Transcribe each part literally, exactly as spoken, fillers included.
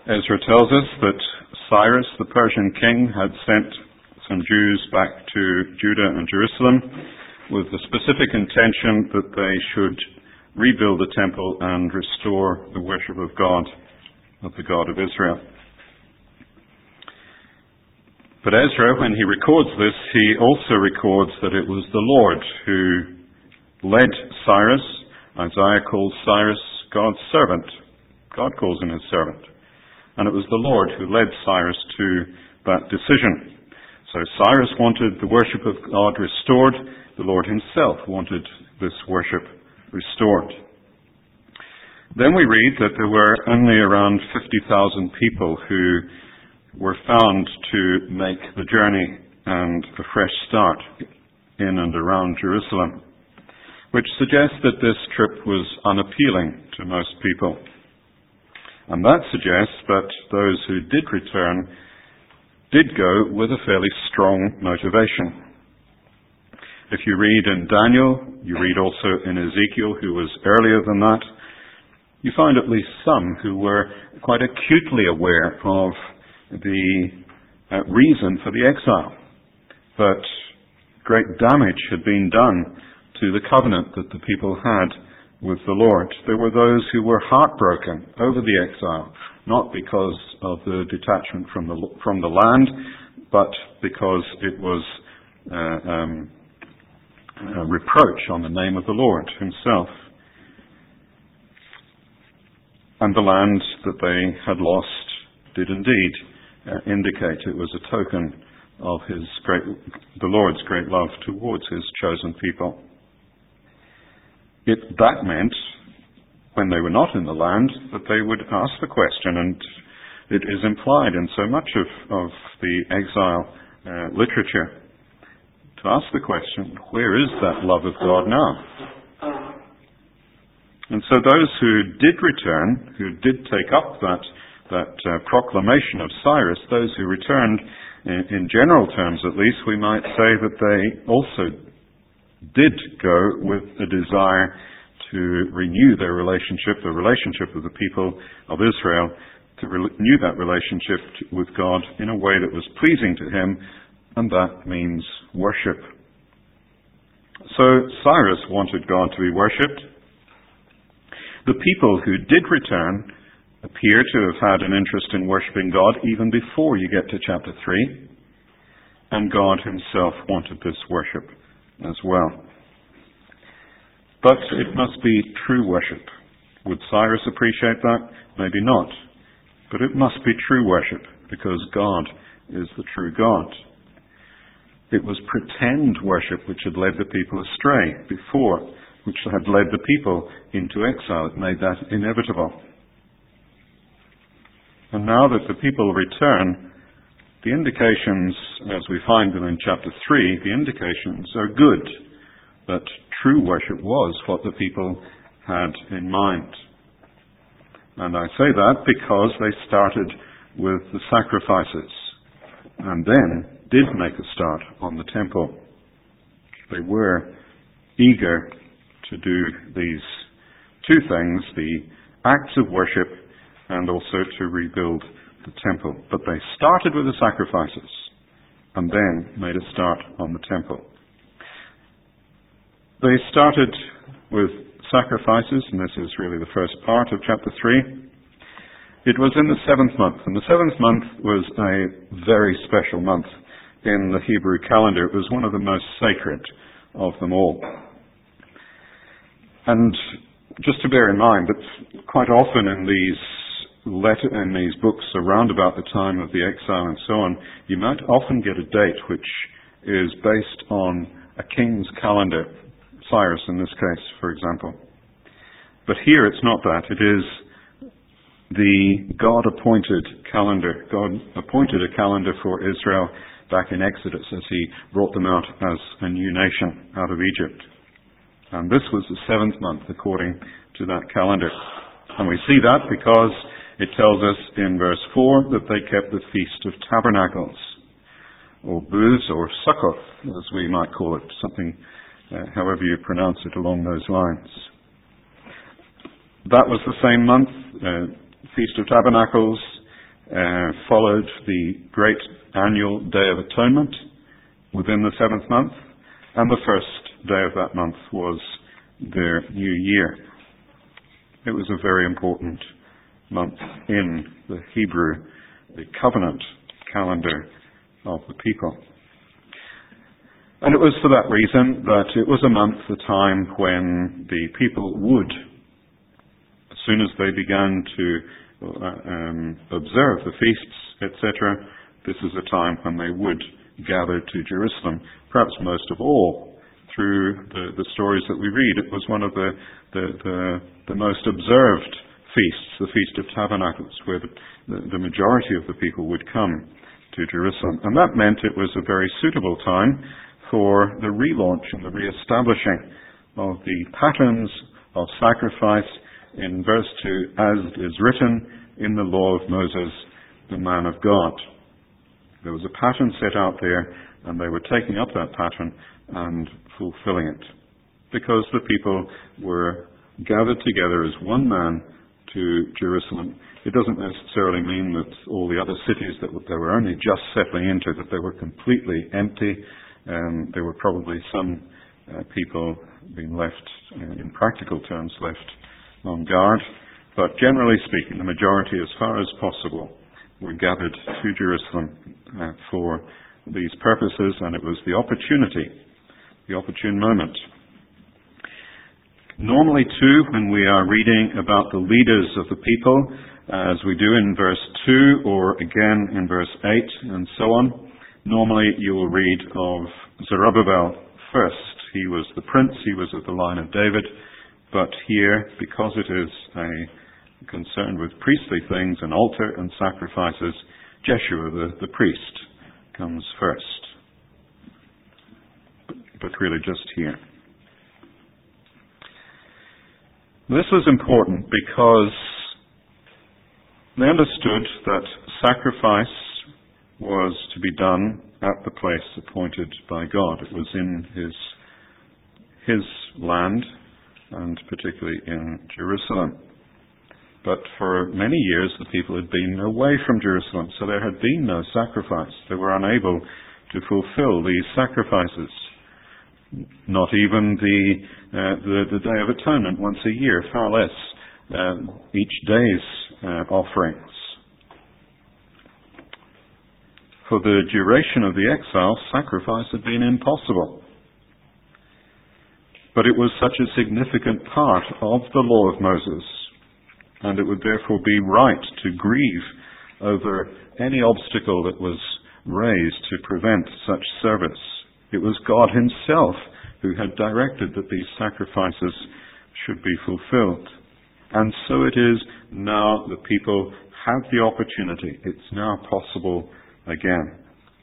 Ezra tells us that Cyrus, the Persian king, had sent some Jews back to Judah and Jerusalem with the specific intention that they should rebuild the temple and restore the worship of God, of the God of Israel. But Ezra, when he records this, he also records that it was the Lord who led Cyrus. Isaiah calls Cyrus God's servant. God calls him his servant. And it was the Lord who led Cyrus to that decision. So Cyrus wanted the worship of God restored. The Lord himself wanted this worship restored. Then we read that there were only around fifty thousand people who were found to make the journey and a fresh start in and around Jerusalem, which suggests that this trip was unappealing to most people. And that suggests that those who did return did go with a fairly strong motivation. If you read in Daniel, you read also in Ezekiel, who was earlier than that, you find at least some who were quite acutely aware of the uh, reason for the exile. That great damage had been done to the covenant that the people had with the Lord. There were those who were heartbroken over the exile, not because of the detachment from the from the land, but because it was uh, um, a reproach on the name of the Lord himself. And the land that they had lost did indeed uh, indicate it was a token of his great, the Lord's great love towards his chosen people. It, that meant, when they were not in the land, that they would ask the question, and it is implied in so much of, of the exile uh, literature, to ask the question, where is that love of God now? And so those who did return, who did take up that, that uh, proclamation of Cyrus, those who returned, in, in general terms at least, we might say that they also did go with a desire to renew their relationship, the relationship of the people of Israel, to renew that relationship with God in a way that was pleasing to him, and that means worship. So Cyrus wanted God to be worshipped. The people who did return appear to have had an interest in worshipping God even before you get to chapter three, and God himself wanted this worship as well. But it must be true worship. Would Cyrus appreciate that? Maybe not. But it must be true worship, because God is the true God. It was pretend worship which had led the people astray before, which had led the people into exile. It made that inevitable. And now that the people return, the indications, as we find them in chapter three, the indications are good that true worship was what the people had in mind. And I say that because they started with the sacrifices and then did make a start on the temple. They were eager to do these two things, the acts of worship and also to rebuild the temple. But they started with the sacrifices and then made a start on the temple. They started with sacrifices, and this is really the first part of chapter three. It was in the seventh month, and the seventh month was a very special month in the Hebrew calendar. It was one of the most sacred of them all. And just to bear in mind that quite often in these letter in these books around about the time of the exile and so on, you might often get a date which is based on a king's calendar, Cyrus in this case, for example. But here it's not that. It is the God-appointed calendar. God appointed a calendar for Israel back in Exodus as he brought them out as a new nation out of Egypt. And this was the seventh month according to that calendar. And we see that because it tells us in verse four that they kept the Feast of Tabernacles, or Booths, or Sukkoth, as we might call it, something, uh, however you pronounce it, along those lines. That was the same month, uh, Feast of Tabernacles. uh, followed the great annual Day of Atonement within the seventh month, and the first day of that month was their new year. It was a very important month in the Hebrew, the covenant calendar of the people. And it was for that reason that it was a month, a time when the people would, as soon as they began to uh, um, observe the feasts, et cetera, this is a time when they would gather to Jerusalem. Perhaps most of all, through the, the stories that we read, it was one of the, the, the, the most observed feasts, the Feast of Tabernacles, where the, the, the majority of the people would come to Jerusalem. And that meant it was a very suitable time for the relaunch and the re-establishing of the patterns of sacrifice in verse two, as it is written in the law of Moses, the man of God. There was a pattern set out there, and they were taking up that pattern and fulfilling it, because the people were gathered together as one man to Jerusalem. It doesn't necessarily mean that all the other cities that they were only just settling into, that they were completely empty. Um, there were probably some uh, people being left, uh, in practical terms, left on guard. But generally speaking, the majority, as far as possible, were gathered to Jerusalem uh, for these purposes, and it was the opportunity, the opportune moment. Normally, too, when we are reading about the leaders of the people, as we do in verse two or again in verse eight and so on, normally you will read of Zerubbabel first. He was the prince, he was of the line of David, but here, because it is a concern with priestly things, an altar and sacrifices, Jeshua, the, the priest, comes first. But really just here. This was important because they understood that sacrifice was to be done at the place appointed by God. It was in his, his land, and particularly in Jerusalem. But for many years the people had been away from Jerusalem, so there had been no sacrifice. They were unable to fulfill these sacrifices. Not even the, uh, the, the Day of Atonement once a year, far less uh, each day's uh, offerings. For the duration of the exile, sacrifice had been impossible. But it was such a significant part of the law of Moses, and it would therefore be right to grieve over any obstacle that was raised to prevent such service. It was God himself who had directed that these sacrifices should be fulfilled. And so it is now the people have the opportunity. It's now possible again.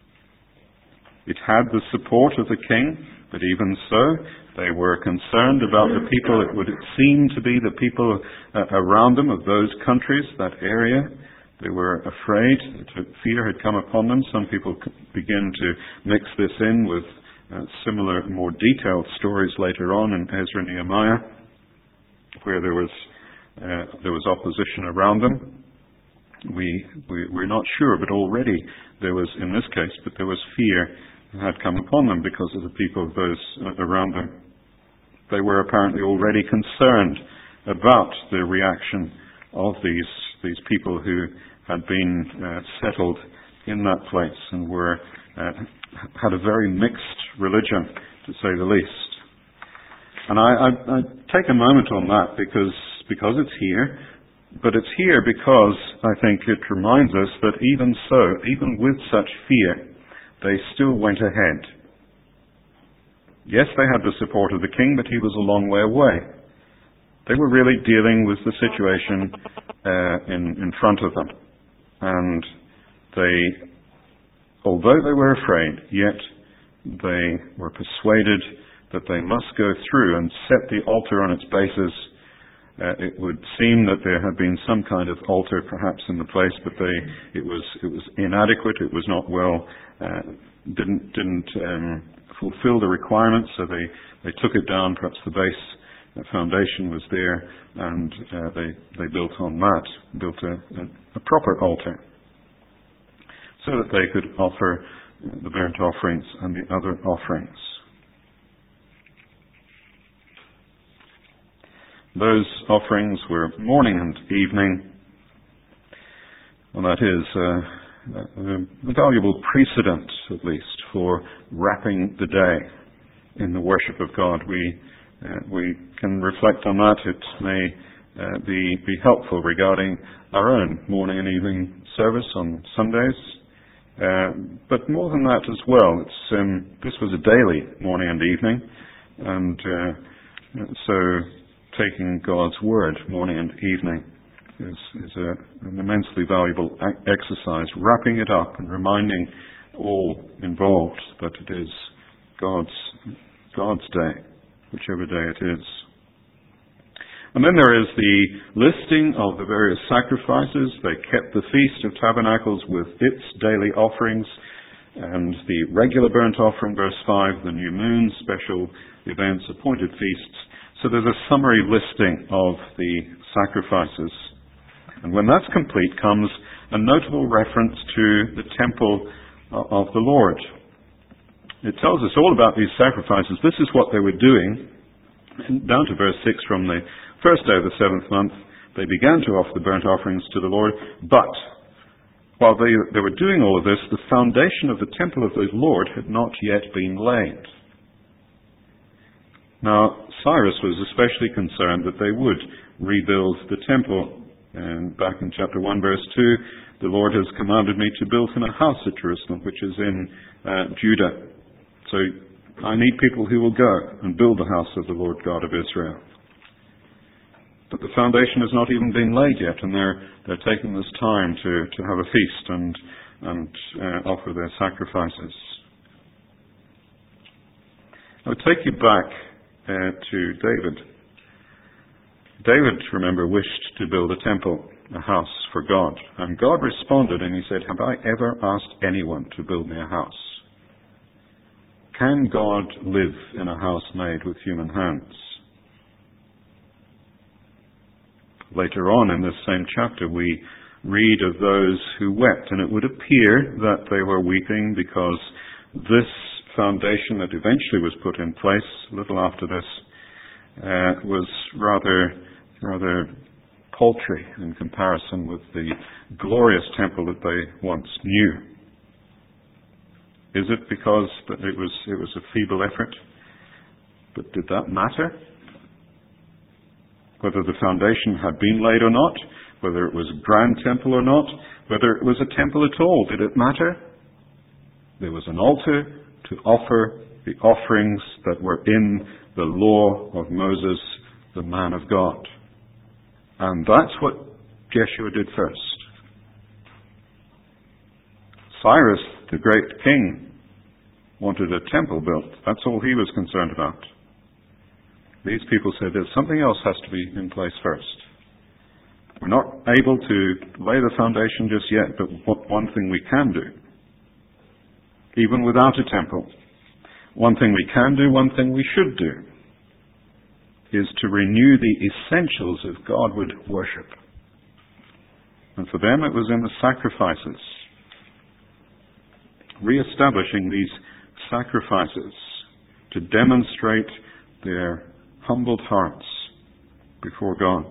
It had the support of the king, but even so, they were concerned about the people. It would seem to be the people uh, around them of those countries, that area. They were afraid. Fear had come upon them. Some people begin to mix this in with uh, similar, more detailed stories later on in Ezra and Nehemiah, where there was uh, there was opposition around them. We, we we're not sure, but already there was, in this case, but there was fear that had come upon them because of the people of those uh, around them. They were apparently already concerned about the reaction of these these people who had been uh, settled in that place and were uh, had a very mixed religion, to say the least. And I, I, I take a moment on that because because it's here, but it's here because I think it reminds us that even so, even with such fear, they still went ahead. Yes, they had the support of the king, but he was a long way away. They were really dealing with the situation uh, in, in front of them. And they, although they were afraid, yet they were persuaded that they must go through and set the altar on its basis. Uh, it would seem that there had been some kind of altar perhaps in the place, but they, it was it was inadequate. It was not well, uh, didn't didn't um, fulfill the requirements. So they, they took it down. Perhaps the base the foundation was there, and uh, they they built on that, built a, a, a proper altar. so that they could offer the burnt offerings and the other offerings. Those offerings were morning and evening, and that is uh, a, a valuable precedent, at least, for wrapping the day in the worship of God. We uh, we can reflect on that. It may uh, be be helpful regarding our own morning and evening service on Sundays. Uh, but more than that as well, it's, um, this was a daily morning and evening, and uh, so taking God's Word morning and evening is, is a, an immensely valuable exercise, wrapping it up and reminding all involved that it is God's, God's day, whichever day it is. And then there is the listing of the various sacrifices. They kept the Feast of Tabernacles with its daily offerings, and the regular burnt offering, verse five, the new moon, special events, appointed feasts. So there's a summary listing of the sacrifices. And when that's complete comes a notable reference to the temple of the Lord. It tells us all about these sacrifices. This is what they were doing. And down to verse six, from the first day of the seventh month, they began to offer the burnt offerings to the Lord. But while they, they were doing all of this, the foundation of the temple of the Lord had not yet been laid. Now, Cyrus was especially concerned that they would rebuild the temple. And back in chapter one, verse two, the Lord has commanded me to build him a house at Jerusalem, which is in uh, Judah. So I need people who will go and build the house of the Lord God of Israel. But the foundation has not even been laid yet, and they're they're taking this time to, to have a feast and and uh, offer their sacrifices. I would take you back uh, to David. David, remember, wished to build a temple, a house for God, and God responded, and he said, "Have I ever asked anyone to build me a house? Can God live in a house made with human hands?" Later on in this same chapter, we read of those who wept, and it would appear that they were weeping because this foundation that eventually was put in place a little after this uh, was rather, rather paltry in comparison with the glorious temple that they once knew. Is it because that it was it was a feeble effort? But did that matter? Whether the foundation had been laid or not, whether it was a grand temple or not, whether it was a temple at all, did it matter? There was an altar to offer the offerings that were in the law of Moses, the man of God. And that's what Jeshua did first. Cyrus, the great king, wanted a temple built. That's all he was concerned about. These people said there's something else has to be in place first. We're not able to lay the foundation just yet, but what one thing we can do, even without a temple, one thing we can do, one thing we should do, is to renew the essentials of Godward worship. And for them it was in the sacrifices. Re-establishing these sacrifices to demonstrate their humbled hearts before God.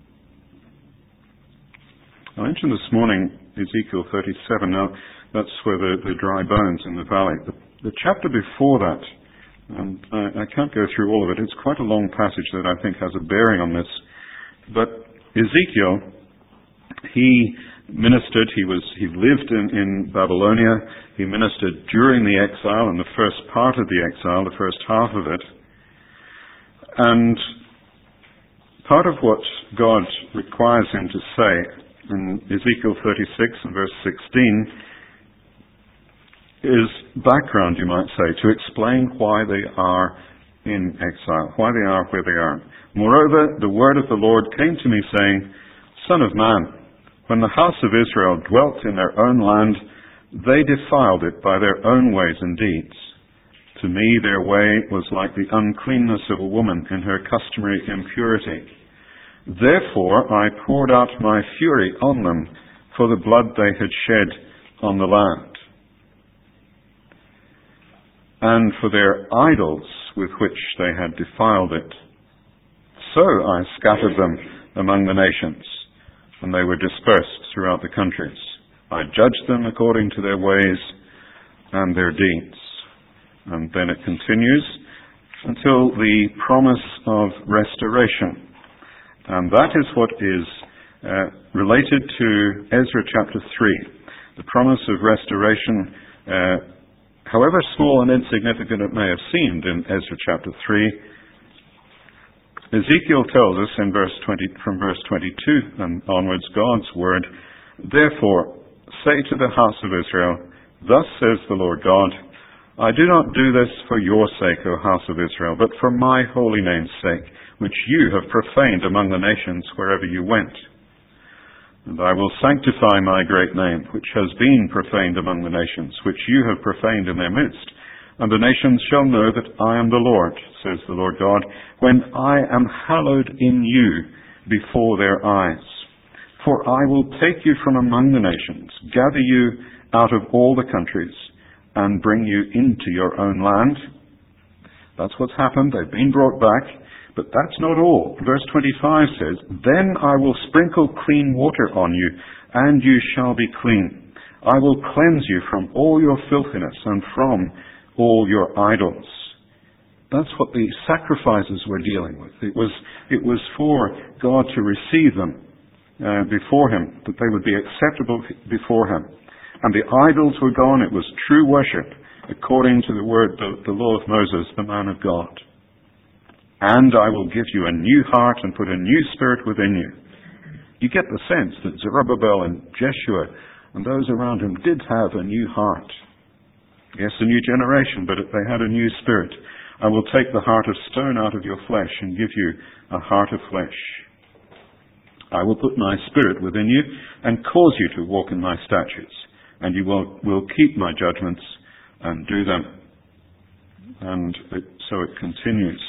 I mentioned this morning Ezekiel thirty-seven. Now, that's where the, the dry bones in the valley. The, the chapter before that, and I, I can't go through all of it, it's quite a long passage that I think has a bearing on this. But Ezekiel, he ministered, he was he lived in, in Babylonia, he ministered during the exile, in the first part of the exile, the first half of it. And part of what God requires him to say in Ezekiel thirty-six and verse sixteen is background, you might say, to explain why they are in exile, why they are where they are. Moreover, the word of the Lord came to me, saying, Son of man, when the house of Israel dwelt in their own land, they defiled it by their own ways and deeds. To me their way was like the uncleanness of a woman in her customary impurity. Therefore I poured out my fury on them for the blood they had shed on the land, and for their idols with which they had defiled it. So I scattered them among the nations, and they were dispersed throughout the countries. I judged them according to their ways and their deeds. And then it continues until the promise of restoration. And that is what is uh, related to Ezra chapter three. The promise of restoration, uh, however small and insignificant it may have seemed in Ezra chapter three, Ezekiel tells us in verse twenty, from verse twenty-two and onwards, God's word, "Therefore say to the house of Israel, Thus says the Lord God, I do not do this for your sake, O house of Israel, but for my holy name's sake, which you have profaned among the nations wherever you went. And I will sanctify my great name, which has been profaned among the nations, which you have profaned in their midst. And the nations shall know that I am the Lord, says the Lord God, when I am hallowed in you before their eyes. For I will take you from among the nations, gather you out of all the countries, and bring you into your own land." That's what's happened. They've been brought back. But that's not all. Verse twenty-five says, "Then I will sprinkle clean water on you, and you shall be clean. I will cleanse you from all your filthiness and from all your idols." That's what the sacrifices were dealing with. It was, it was for God to receive them uh, before Him, that they would be acceptable before Him. And the idols were gone. It was true worship, according to the word, the, the law of Moses, the man of God. "And I will give you a new heart and put a new spirit within you." You get the sense that Zerubbabel and Jeshua and those around him did have a new heart. Yes, a new generation, but they had a new spirit. "I will take the heart of stone out of your flesh and give you a heart of flesh. I will put my spirit within you and cause you to walk in my statutes, and you will, will keep my judgments and do them." And it, so it continues.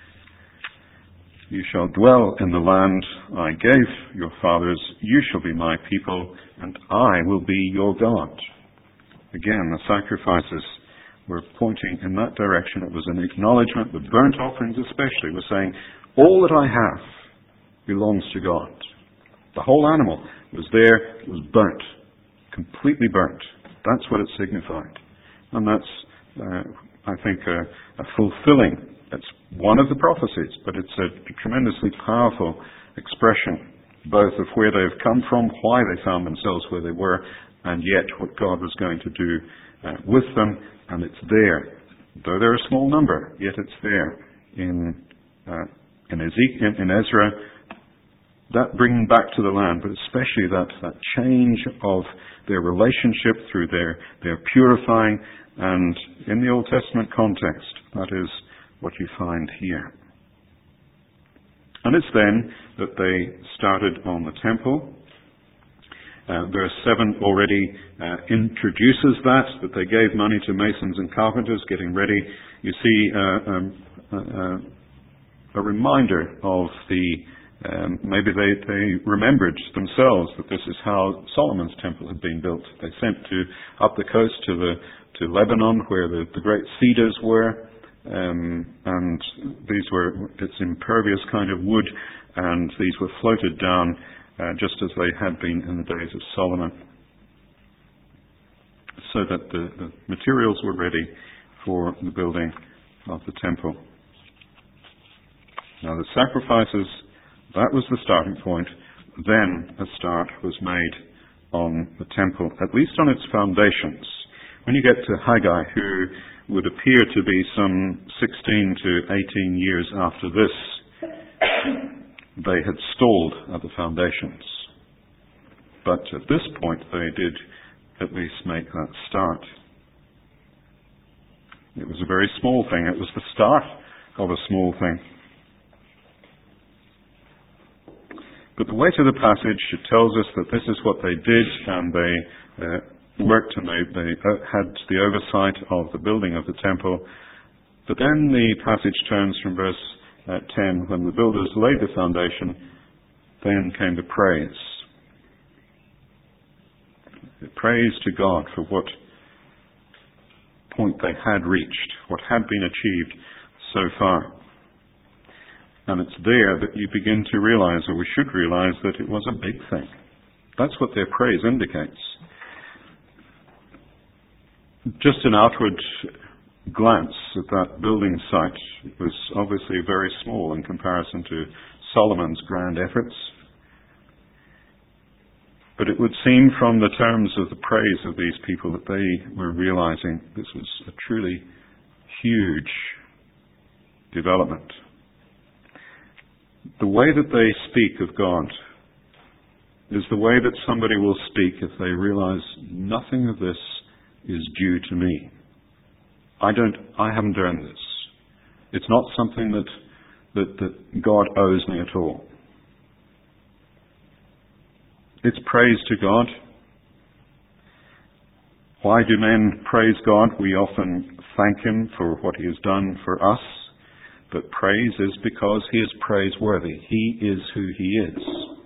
"You shall dwell in the land I gave your fathers. You shall be my people, and I will be your God." Again, the sacrifices were pointing in that direction. It was an acknowledgement. The burnt offerings especially were saying, all that I have belongs to God. The whole animal was there, it was burnt, completely burnt. That's what it signified. And that's, uh, I think, a, a fulfilling. It's one of the prophecies, but it's a tremendously powerful expression, both of where they've come from, why they found themselves where they were, and yet what God was going to do uh, with them. And it's there. Though they're a small number, yet it's there in uh, in, Ezekiel, in Ezra. That bringing back to the land, but especially that, that change of their relationship through their, their purifying, and in the Old Testament context, that is what you find here. And it's then that they started on the temple. Uh, verse seven already uh, introduces that, that they gave money to masons and carpenters getting ready. You see uh, um, uh, a reminder of the, um, maybe they, they remembered themselves that this is how Solomon's temple had been built. They sent to up the coast to the to Lebanon, where the, the great cedars were, um, and these were, it's impervious kind of wood, and these were floated down Uh, just as they had been in the days of Solomon, so that the, the materials were ready for the building of the temple. Now the sacrifices, that was the starting point. Then a start was made on the temple, at least on its foundations. When you get to Haggai, who would appear to be some sixteen to eighteen years after this, they had stalled at the foundations. But at this point, they did at least make that start. It was a very small thing. It was the start of a small thing. But the weight of the passage, it tells us that this is what they did, and they uh, worked and they, they uh, had the oversight of the building of the temple. But then the passage turns from verse At ten, when the builders laid the foundation, then came the praise. Praise to God for what point they had reached, what had been achieved so far. And it's there that you begin to realize, or we should realize, that it was a big thing. That's what their praise indicates. Just an outward glance at that building site was obviously very small in comparison to Solomon's grand efforts. But it would seem from the terms of the praise of these people that they were realizing this was a truly huge development. The way that they speak of God is the way that somebody will speak if they realize nothing of this is due to me. I don't, I haven't earned this. It's not something that, that, that God owes me at all. It's praise to God. Why do men praise God? We often thank Him for what He has done for us. But praise is because He is praiseworthy. He is who He is.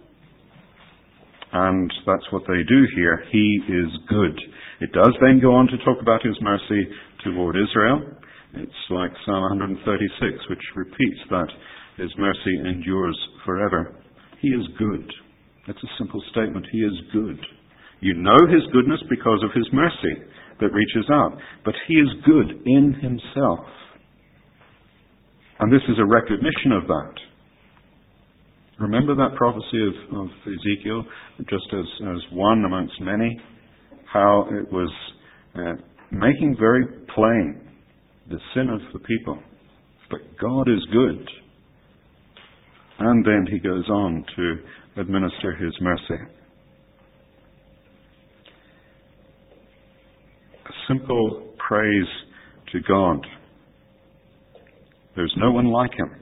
And that's what they do here. He is good. It does then go on to talk about His mercy toward Israel. It's like Psalm one thirty-six, which repeats that His mercy endures forever. He is good. That's a simple statement. He is good. You know His goodness because of His mercy that reaches out. But He is good in Himself. And this is a recognition of that. Remember that prophecy of, of Ezekiel, just as, as one amongst many, how it was uh, making very plain the sin of the people. But God is good. And then He goes on to administer His mercy. A simple praise to God. There's no one like Him.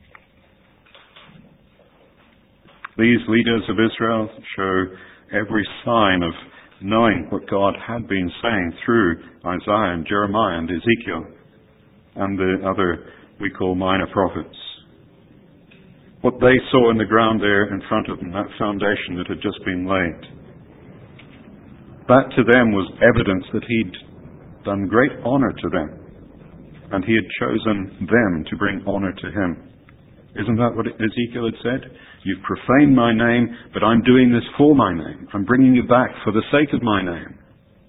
These leaders of Israel show every sign of knowing what God had been saying through Isaiah and Jeremiah and Ezekiel and the other we call minor prophets. What they saw in the ground there in front of them, that foundation that had just been laid, that to them was evidence that He'd done great honor to them. And He had chosen them to bring honor to Him. Isn't that what Ezekiel had said? You've profaned my name, but I'm doing this for my name. I'm bringing you back for the sake of my name.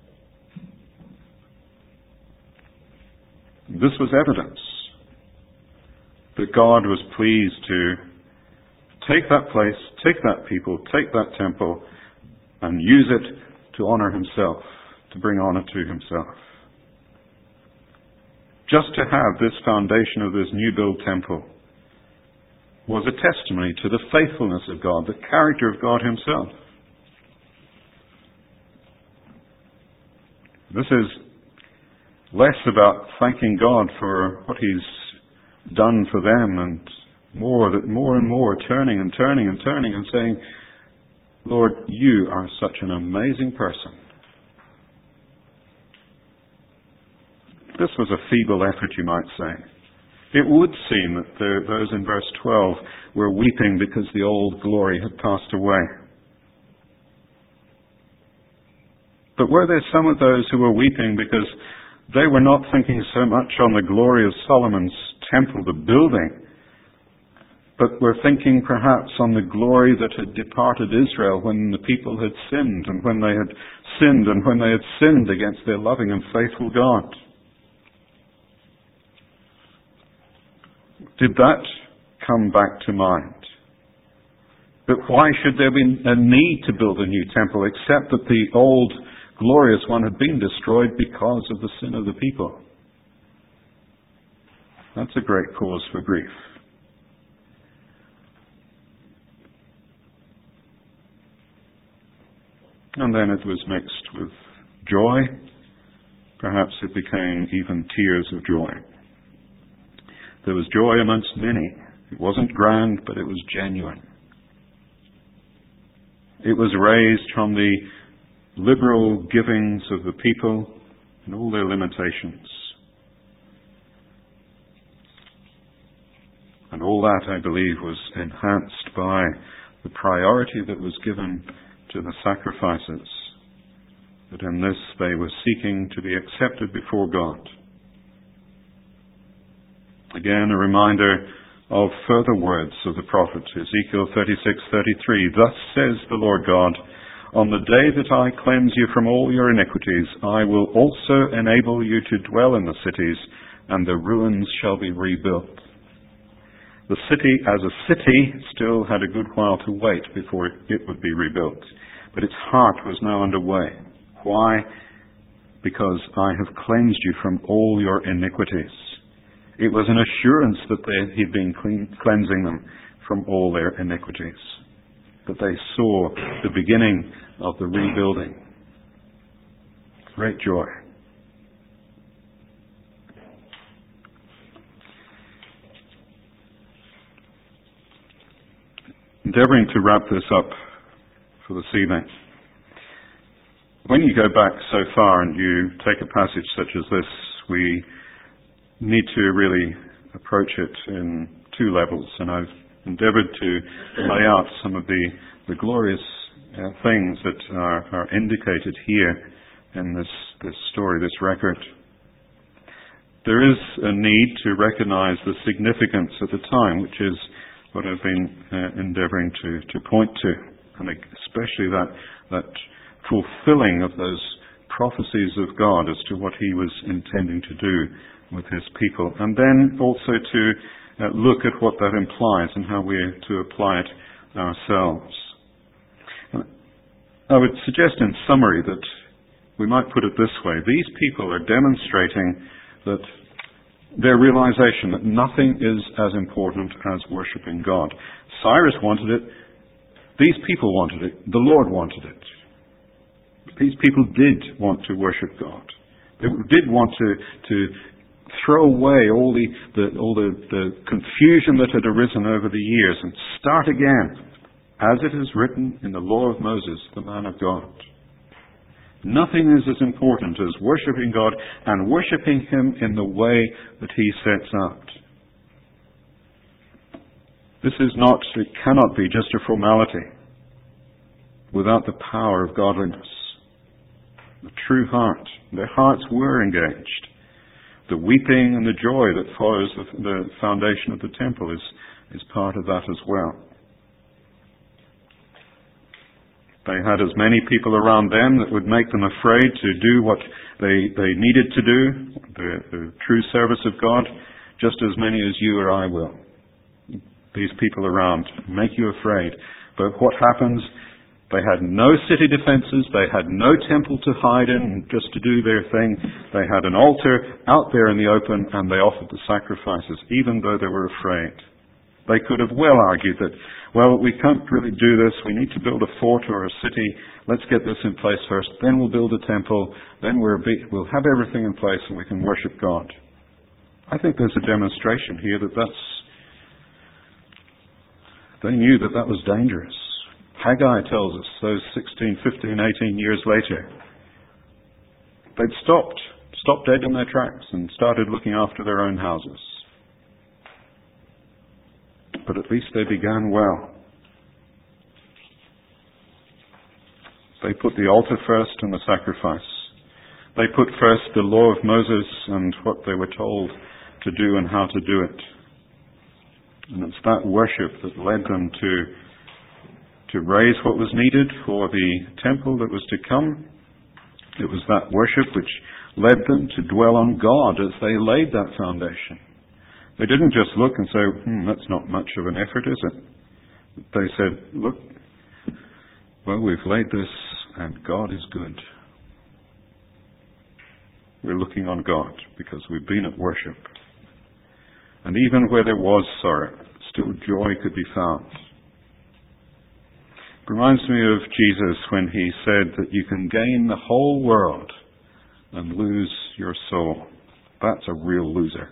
This was evidence that God was pleased to take that place, take that people, take that temple, and use it to honor Himself, to bring honor to Himself. Just to have this foundation of this new built temple was a testimony to the faithfulness of God, the character of God Himself. This is less about thanking God for what He's done for them, and more that more and more turning and turning and turning and saying, Lord, You are such an amazing person. This was a feeble effort, you might say. It would seem that the, those in verse twelve were weeping because the old glory had passed away. But were there some of those who were weeping because they were not thinking so much on the glory of Solomon's temple, the building, but were thinking perhaps on the glory that had departed Israel when the people had sinned, and when they had sinned, and when they had sinned against their loving and faithful God? Did that come back to mind? But why should there be a need to build a new temple except that the old glorious one had been destroyed because of the sin of the people? That's a great cause for grief. And then it was mixed with joy. Perhaps it became even tears of joy. There was joy amongst many. It wasn't grand, but it was genuine. It was raised from the liberal givings of the people and all their limitations. And all that, I believe, was enhanced by the priority that was given to the sacrifices. that in this they were seeking to be accepted before God. Again, a reminder of further words of the prophet, Ezekiel thirty-six thirty-three. Thus says the Lord God, on the day that I cleanse you from all your iniquities, I will also enable you to dwell in the cities, and the ruins shall be rebuilt. The city as a city still had a good while to wait before it would be rebuilt, but its heart was now underway. Why? Because I have cleansed you from all your iniquities. It was an assurance that they, he'd been clean, cleansing them from all their iniquities, that they saw the beginning of the rebuilding. Great joy. Endeavoring to wrap this up for this evening. When you go back so far and you take a passage such as this, we need to really approach it in two levels, and I've endeavored to lay out some of the, the glorious uh, things that are, are indicated here in this, this story, this record. There is a need to recognize the significance at the time, which is what I've been uh, endeavoring to, to point to, and especially that, that fulfilling of those prophecies of God as to what he was intending to do with his people, and then also to uh, look at what that implies and how we're to apply it ourselves. I would suggest in summary that we might put it this way. These people are demonstrating that their realization that nothing is as important as worshipping God. Cyrus wanted it. These people wanted it. The Lord wanted it. These people did want to worship God. They did want to, to throw away all the, the all the, the confusion that had arisen over the years and start again, as it is written in the law of Moses, the man of God. Nothing is as important as worshipping God and worshipping him in the way that he sets out. This is not, it cannot be just a formality without the power of godliness. The true heart. Their hearts were engaged. The weeping and the joy that follows the, the foundation of the temple is, is part of that as well. They had as many people around them that would make them afraid to do what they, they needed to do, the, the true service of God, just as many as you or I will. These people around make you afraid. But what happens? They had no city defenses, they had no temple to hide in just to do their thing. They had an altar out there in the open, and they offered the sacrifices, even though they were afraid. They could have well argued that, well, we can't really do this, we need to build a fort or a city, let's get this in place first, then we'll build a temple, then we're be- we'll have everything in place and we can worship God. I think there's a demonstration here that that's, they knew that that was dangerous. Haggai tells us, those sixteen, fifteen, eighteen years later, they'd stopped, stopped dead in their tracks and started looking after their own houses. But at least they began well. They put the altar first and the sacrifice. They put first the law of Moses and what they were told to do and how to do it. And it's that worship that led them to to raise what was needed for the temple that was to come. It was that worship which led them to dwell on God as they laid that foundation. They didn't just look and say, hmm, that's not much of an effort, is it? They said, look, well, we've laid this and God is good. We're looking on God because we've been at worship. And even where there was sorrow, still joy could be found. It reminds me of Jesus when he said that you can gain the whole world and lose your soul. That's a real loser.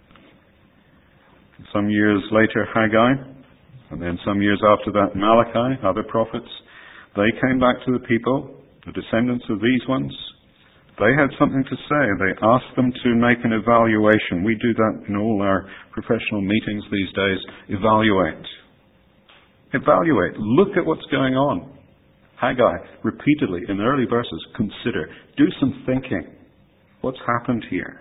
Some years later, Haggai, and then some years after that, Malachi, other prophets, they came back to the people, the descendants of these ones. They had something to say. They asked them to make an evaluation. We do that in all our professional meetings these days. Evaluate. Evaluate. Look at what's going on. Haggai, repeatedly in the early verses, consider, do some thinking. What's happened here?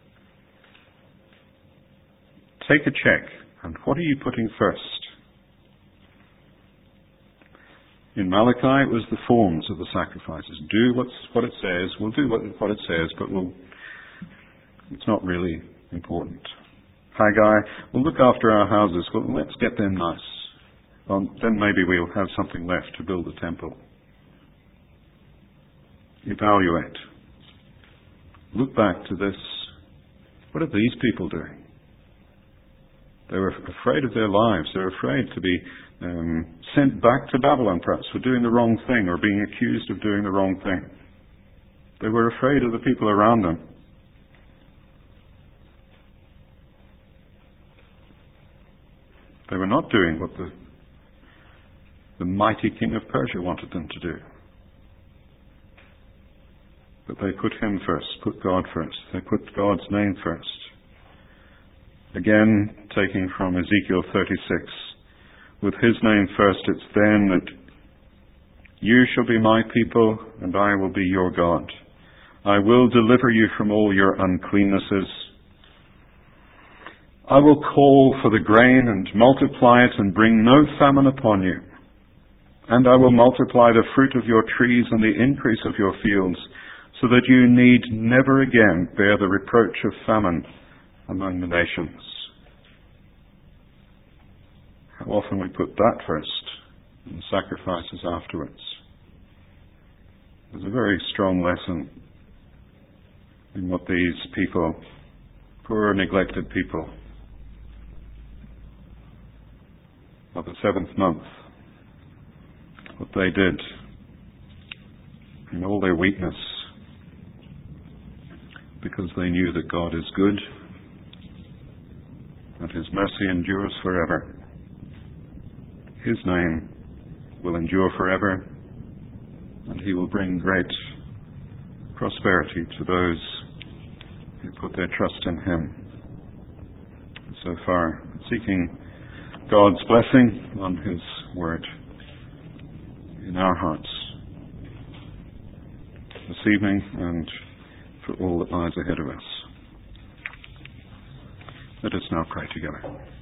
Take a check. And what are you putting first? In Malachi, it was the forms of the sacrifices. Do what's, what it says. We'll do what, what it says, but we'll, it's not really important. Haggai, we'll look after our houses. Well, let's get them nice. Well, then maybe we'll have something left to build the temple. Evaluate. Look back to this. What are these people doing? They were afraid of their lives. They were afraid to be um, sent back to Babylon, perhaps, for doing the wrong thing or being accused of doing the wrong thing. They were afraid of the people around them. They were not doing what the, the mighty king of Persia wanted them to do. But they put him first, put God first. They put God's name first. Again, taking from Ezekiel thirty-six, with his name first, it's then that you shall be my people, and I will be your God. I will deliver you from all your uncleannesses. I will call for the grain and multiply it and bring no famine upon you. And I will multiply the fruit of your trees and the increase of your fields, so that you need never again bear the reproach of famine among the nations. How often we put that first and the sacrifices afterwards. There's a very strong lesson in what these people, poor neglected people of the seventh month, what they did in all their weakness, because they knew that God is good and his mercy endures forever. His name will endure forever, and he will bring great prosperity to those who put their trust in him. So far, seeking God's blessing on his word in our hearts this evening and for all that lies ahead of us. Let us now pray together.